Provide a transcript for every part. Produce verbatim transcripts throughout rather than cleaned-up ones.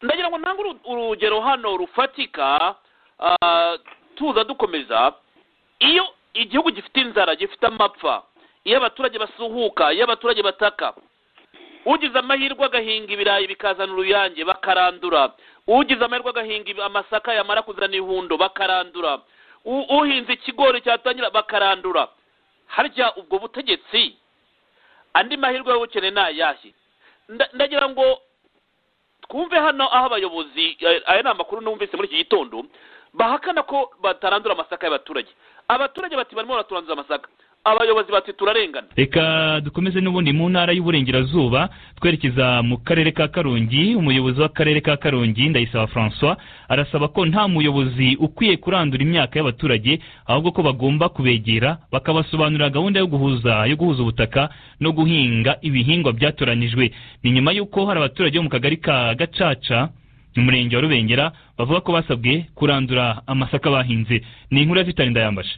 ndagira ngo ntange urugero hano rufatika tuza dukomeza. Iyo igihugu gifite inzara, gifite amapfa, iyo abaturage basuhuka, iyo abaturage bataka, ugize amahirwe agahinga ibirayi bikazana uruyange bakarandura, ugize amahirwe agahinga amasaka yamara kuzana ihundo bakarandura, uhinze ikigori cyatangira bakarandura, harya ubwo butegetsi andi mahirwe yo gukene nayahe? Ndagira ngo twumve hano aho abayobozi, aya ni amakuru numvise muri iki gitondo, bahakana ko batarandura amasaka y'abaturage. Abaturage bati barimo baraturanduza amasaka, abayobozi bati turarengana. Reka dukomeze n'ubundi mu ntara y'uburengerazuba twerekeza mu karere ka Karongi. Umuyobozi w'akarere ka Karongi Ndayisaba François arasaba ko nta muyobozi ukwiye kurandura imyaka y'abaturage, ahubwo ko bagomba kubegera bakabasobanurira gahunda yo guhuza yo guhuza ubutaka no guhinga ibihingwa byatoranijwe. Ni nyuma y'uko hari abaturage bo mu kagari ka Gacaca mu murenge wa Rubengera bavuga ko basabwe kurandura amasaka bahinze. Ni inkuru ya Vitali Ndayambashe.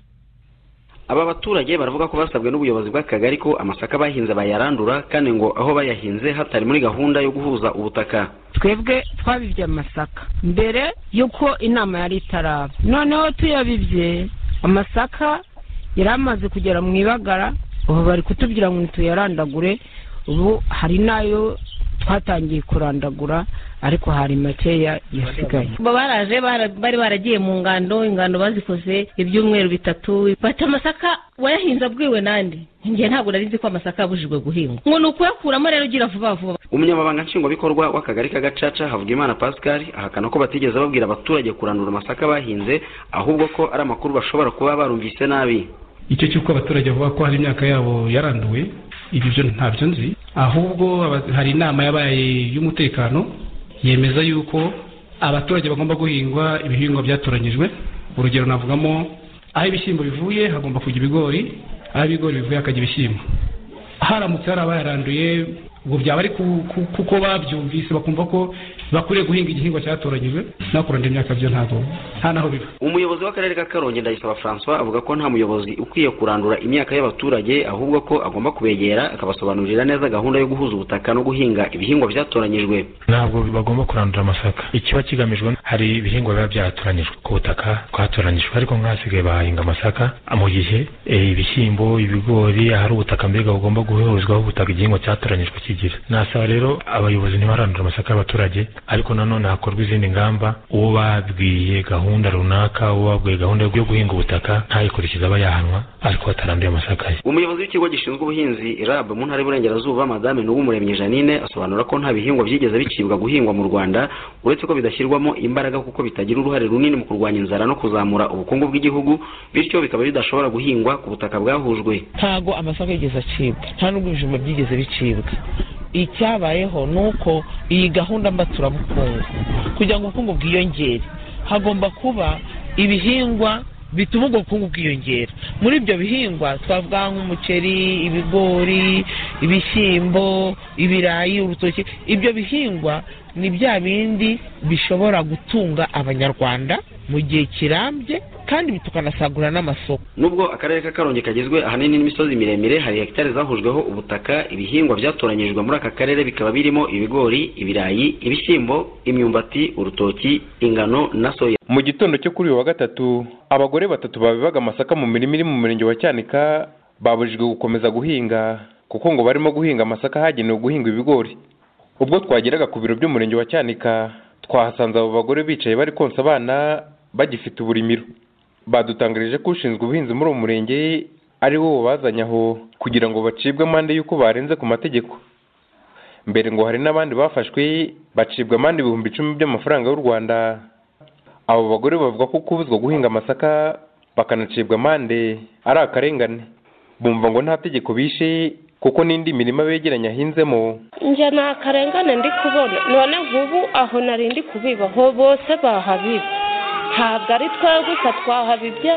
Aba baturage baravuga ko basabwe n'ubuyobozi bw'akagari ko amasaka bahinze bayarandura, kandi ngo aho bayahinze hatari muri gahunda yo guhuza ubutaka. Twebwe twabibye amasaka mbere yuko inama yari itaraba, noneho tuyabibye amasaka yaramaze kugera mu ibagara, ubu bari kutubwira ngo tuyarandagure. Ubu hari nayo twatangiye kurandagura, ariko hari makeya yasigaye. Baraje bari baragiye mu ngando, ingando bazikoze ibyumweru bitatu, bata amasaka wayahinza bwiwe nande ngiye ntabwo narizi ko amasaka abujijwe guhingwa, ngo nukuyakuramo rero gira vuba vuba. Umunyamabanga nshingwabikorwa w'akagari ka Gacaca Havugimana Pascal ahakana ko batigeze babwira abaturage kurandura amasaka bahinze, ahubwo ko ari amakuru bashobora kuba barumvise nabi. Icyo cyuko abaturage bavuga ko hari imyaka yabo yaranduwe, ibi byo ntabyo nzi, ahubwo hari inama yabaye y'umutekano yemeza yuko abaturage bagomba guhingwa ibihingwa byatoranyijwe. Urugero navugamo aho ibishyimbo bivuye hagomba kujya ibigori, aho ibigori bivuye hakajya ibishyimbo. Haramutse hari abayaranduye, ubwo byaba ari kuko babyumvise bakumva ko bakuriye guhinga igihingwa cyatoranyijwe, no kuranda imyaka byo ntago nta naho biba. Umuyobozi w'akarere ka Karongi Ndayisaba François avuga ko nta muyobozi ukwiye kurandura imyaka y'abaturage, ahubwo ko agomba kubegera akabasobanurira neza gahunda yo guhuza ubutaka no guhinga ibihingwa byatoranyijwe. Ntabwo bagomba kurandura amasaka. Ikiba kigamijwe hari ibihingwa biba byatoranyijwe ku butaka twatoranyijwe, ariko nk'ahasigaye bahinga amasaka mu gihe ibishyimbo, ibigori, ahari ubutaka mbega bugomba guhuzwaho ubutaka igihingwa cyatoranyijwe kigira. Nasaba rero abayobozi ntibarandura amasaka y'abaturage, ariko nanone hakorwa izindi ngamba. Uwo babwiye gahunda runaka, uwo babwiye gahunda yo guhinga ubutaka ntayikurikiza aba yahanwa, ariko bataranduye amasaka ye. Umuyobozi w'ikigo gishinzwe ubuhinzi R A B mu ntara y'Uburengerazuba Madame Nubumuremyi Janine asobanura ko nta bihingwa byigeze bicibwa guhingwa mu Rwanda, uretse ko bidashyirwamo imbaraga kuko bitagira uruhare runini mu kurwanya inzara no kuzamura ubukungu bw'igihugu, bityo bikaba bidashobora guhingwa ku butaka bwahujwe. Ntago amasaka yigeze acibwa, nta n'ubwo ibijumba byigeze bicibwa. Icyabayeho nuko iyi gahunda mbaturabukungu kugira ngo ubukungu bwiyongere hagomba kuba ibihingwa bituma ubwo bukungu bwiyongera. Muri ibyo bihingwa twavuga nk'umuceri, ibigori, ibishyimbo, ibirayi, urutoki. Ibyo bihingwa ni bya bindi bishobora gutunga abanyarwanda mu gihe kirambye, kandi tukanasagura n'amasoko. Nubwo akarere ka Karongi kagizwe ahanini n'imisozi miremire, hari hegitari zahujweho ubutaka. Ibihingwa byatoranyijwe muri aka karere bikaba birimo ibigori, ibirayi, ibishyimbo, imyumbati, urutoki, ingano na soya. Mu gitondo cyo kuri uyu wa gatatu, abagore batatu babibaga amasaka mu mirima iri mu murenge wa Cyanika babujijwe gukomeza guhinga, kuko ngo barimo guhinga amasaka hagenewe guhinga ibigori. Ubwo twageraga ku biro by'umurenge wa Cyanika, twahasanze abo bagore bicaye bari konsa abana bagifite uburimiro. Badutangarije ko ushinzwe ubuhinzi muri uwo murenge ari wo bazanye aho kugira ngo bacibwe amande y'uko barenze ku mategeko. Mbere ngo hari n'abandi bafashwe bacibwa amande ibihumbi icumi by'amafaranga y'u Rwanda. Abo bagore bavuga ko kubuzwa guhinga amasaka bakanacibwa amande ari akarengane. Bumva ngo nta tegeko bishe kuko n'indi mirima begeranya ahinzemo. Nje nta karengane ndi kubona, none nk'ubu aho nari ndi kubiba ho bose bahabiba, ntabwo ari twe gusa twahabibye.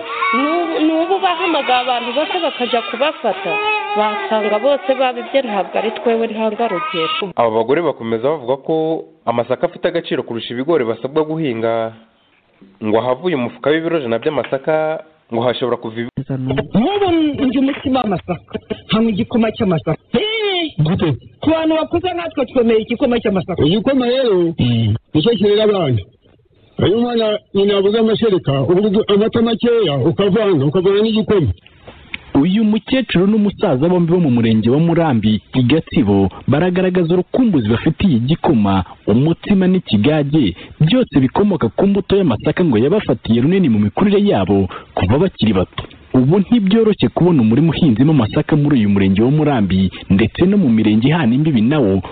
N'ubu bahamagaye abantu bose bakajya kubafata basanga bose babibye, ntabwo ari twewe ntangarugero. Aba bagore bakomeza bavuga ko amasaka afite agaciro kurusha ibigori basabwa guhinga. Ngo havuye umufuka w'ibiro ijana by'amasaka ngo hashobora kuva nk'ubu njye umutsima w'amasaka hamwe igikoma cy'amasaka. Ku bantu bakuze natwe twemeye igikoma cy'amasaka. Igikoma rero nicyo kirera abana ayo mwana nyina yabuze amashereka amata makeya ukavanga ukavanga n'igikoma. Uyu mukecuru n'umusaza bombi bo mu murenge wa Murambi i Gatsibo baragaragaza urukumbuzi bafitiye igikoma, umutsima n'ikigage, byose bikomoka ku mbuto y'amasaka ngo yabafatiye runini mu mikurire yabo kuva bakiri bato. Ubu ntibyoroshye kubona umurima uhinzemo amasaka muri uyu murenge wa Murambi ndetse no mu mirenge ihana imbibi nawo